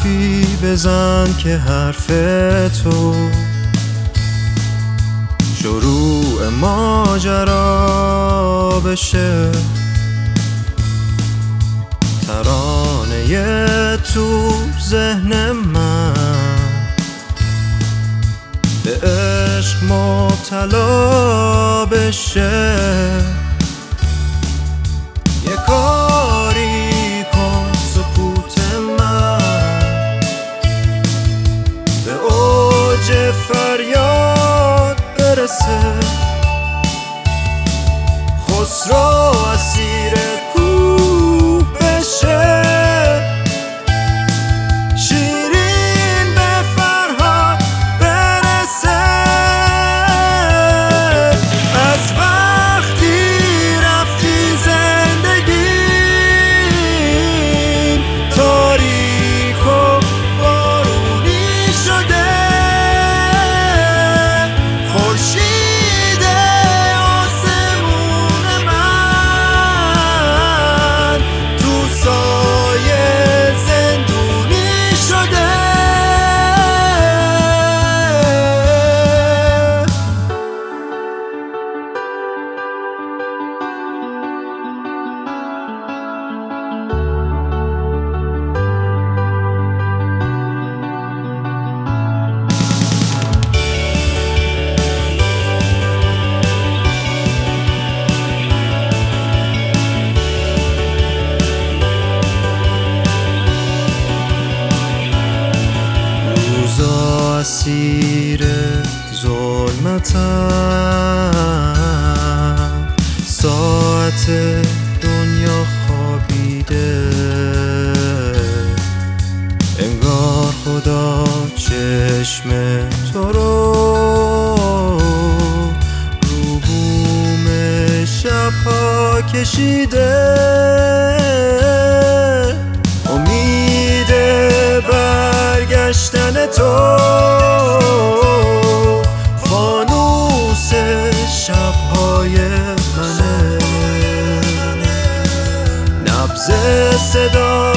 حرفی بزن که حرف تو شروع ماجرا بشه. ترانه تو ذهن من به عشق مبتلا بشه. یه کاری کن سکوت من به اوج فریاد برسه. خسرو اسیر کوه بشه. شیرین به فرهاد برسه. از وقتی رفتی زندگیم تاریک و بارونی شده. خورشید آسمون من تو سایه زندونی شده. روزا اسیر ظلمتم، ساعت دنیا خوابیده. انگار خدا چشم تو رو بوم شبها کشیده. امید برگشتن تو فانوس شبهای منه. نبض صدا